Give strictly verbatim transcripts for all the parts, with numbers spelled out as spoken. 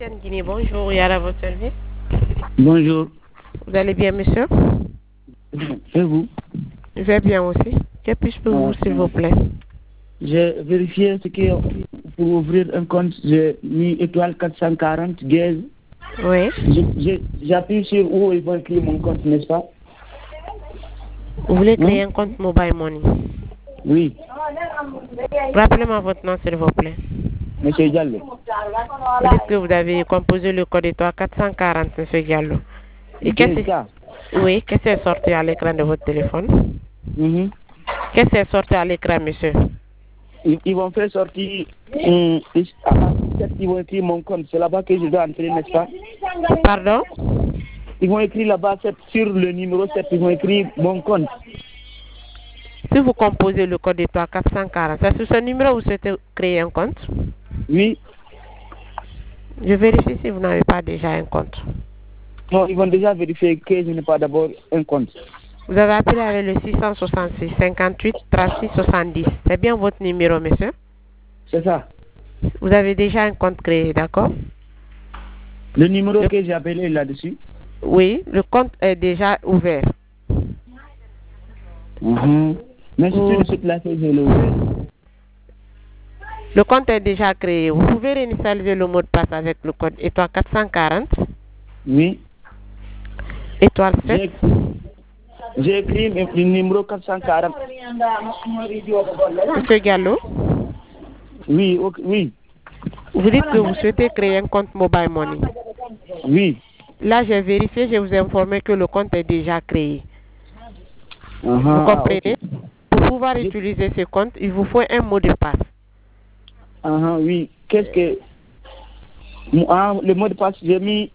Guinée, bonjour, Yara, à votre service. Bonjour. Vous allez bien, monsieur? Et vous? Je vais bien aussi. Que puis-je pour vous, s'il vous plaît? J'ai vérifié ce que pour ouvrir un compte, j'ai mis étoile quatre cent quarante, dièse. Oui. J'appuie sur où ils vont écrire mon compte, n'est-ce pas? Vous voulez créer Hein? un compte Mobile Money? Oui. Rappelez-moi votre nom, s'il vous plaît. Monsieur Diallo. Vous dites que vous avez composé le code étoile quatre cent quarante, monsieur Diallo. Et qu'est-ce C'est ça. Oui, qu'est-ce qui est sorti à l'écran de votre téléphone? Mhm. Qu'est-ce qui est sorti à l'écran, monsieur? Ils, ils vont faire sortir, hum, ils, ah, ils vont écrire mon compte. C'est là-bas que je dois entrer, n'est-ce pas? Pardon? Ils vont écrire là-bas, sur le numéro sept, ils vont écrire mon compte. Si vous composez le code étoile quatre cent quarante, c'est sur ce numéro que vous souhaitez créer un compte? Oui. Je vérifie si vous n'avez pas déjà un compte. Non, ils vont déjà vérifier que je n'ai pas d'abord un compte. Vous avez appelé avec le six cent soixante-six, cinquante-huit, trente-six, soixante-dix. C'est bien votre numéro, monsieur? C'est ça. Vous avez déjà un compte créé, d'accord? Le numéro le... que j'ai appelé là-dessus? Oui, le compte est déjà ouvert. Mm-hmm. Mais c'est sur cette là que j'ai l'ouvert. Le compte est déjà créé. Vous pouvez réinitialiser le mot de passe avec le code étoile quatre cent quarante. Oui. Étoile sept. J'ai écrit le numéro quatre cent quarante. Monsieur Gallo? Oui, okay, oui. Vous dites que vous souhaitez créer un compte Mobile Money. Oui. Là, j'ai vérifié, je vous ai informé que le compte est déjà créé. Uh-huh, vous comprenez? okay. Pour pouvoir je... utiliser ce compte, il vous faut un mot de passe. Uh-huh, oui. Qu'est-ce que... Ah, le mot de passe, j'ai mis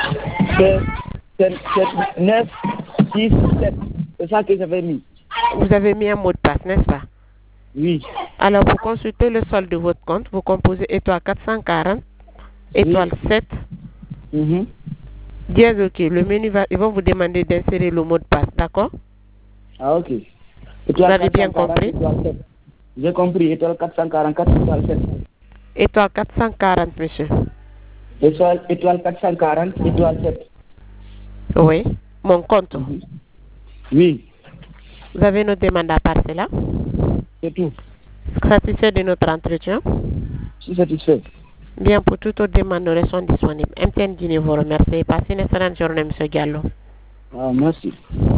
neuf six sept. C'est ça que j'avais mis. Vous avez mis un mot de passe, n'est-ce pas? Oui. Alors, pour consulter le solde de votre compte, vous composez étoile quatre cent quarante, étoile oui. sept, mm-hmm. dièse OK. Le menu va, ils vont vous demander d'insérer le mot de passe, d'accord? Ah, ok. Vous avez bien compris? J'ai compris. Étoile quatre cent quarante-quatre, étoile sept. Étoile quatre cent quarante, monsieur. Étoile, étoile quatre cent quarante, étoile sept. Oui. Mon compte. Mm-hmm. Oui. Vous avez nos demandes à part cela? C'est tout. Satisfait de notre entretien? Je suis satisfait. Bien, pour toute autre demande, nous restons disponibles. M T N Guinée vous remercie. Passez une excellente journée, monsieur Gallo. Ah, merci.